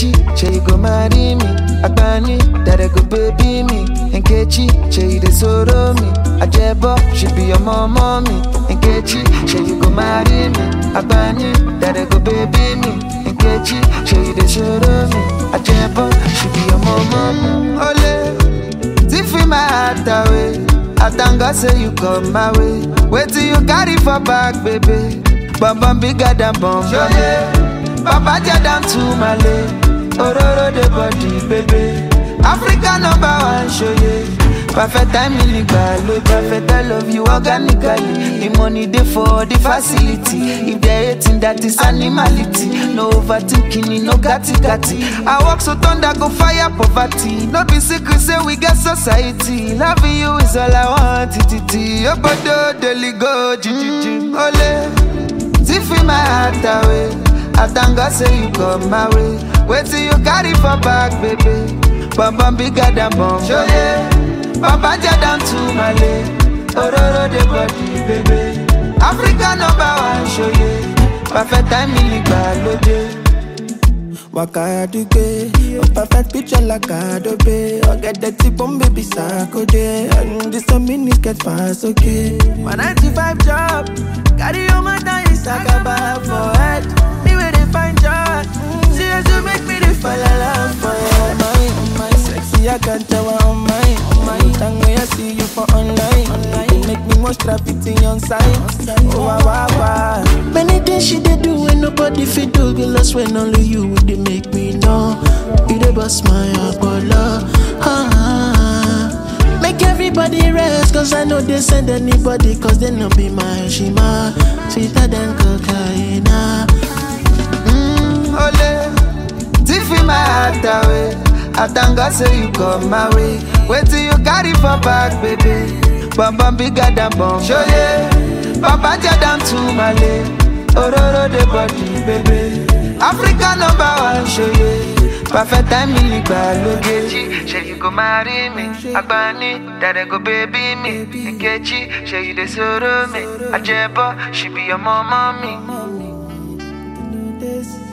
Nkechi, say you go marry me. Agbani, that I go baby me. Nkechi, say you dey sorrow me. Ajebo, she be your mommy. Nkechi, say you go marry me. Agbani, that I go baby me. Nkechi, say you dey sorrow me. Ajebo, she be your mommy. Ole, tiffy my heart away. I thank God say you come my way. Wait till you carry for back, baby. Bum bigger than bum. Papa down to Malay. Ororo the body, baby. Africa #1, show you. Perfect timing, nigga. Perfect, I love you organically. The money dey for the facility. If they're hating, that is animality. No overthinking, no gatti. I walk so thunder, go fire poverty. No be secret, say we get society. Loving you is all I want. Your body, daily go, ole. Tiffy my heart away. I thank God say you come my way. Wait till you carry for back, baby. Bum bigger than bum. Show yeah. Papa down to Malay. Ororo the body, baby. Africa #1, show you. Perfect timing, nigga. Waka duke, a perfect picture like Adobe. I get the tip on baby Sako day. And this a mini get fast, okay. 195 job, carry your mother is like a bar for head. Me where they find job, she has to make me the fall love for you. My sexy, I can't tell her on my tongue when I see you for online. You make me most trafficking on site. Oh, wow. Many things she did do when nobody fit do. Be lost when only you would make me know. You dey bust my Apollo. Make everybody rest, cause I know they send anybody, cause they no be my Shima. Sweeter than cocaine. Ole, tiffy my heart away. I thank God say you come my way. Wait till you carry for back, baby. Bum bigger than bum. Show yeah. Papa down to Malay. Ororo the body, baby. Africa #1, show you. Perfect timing, nigga. Say you go marry me. Agbani, that I go baby me. Nkechi, say you dey sorrow me. Ajebo, she be your mommy.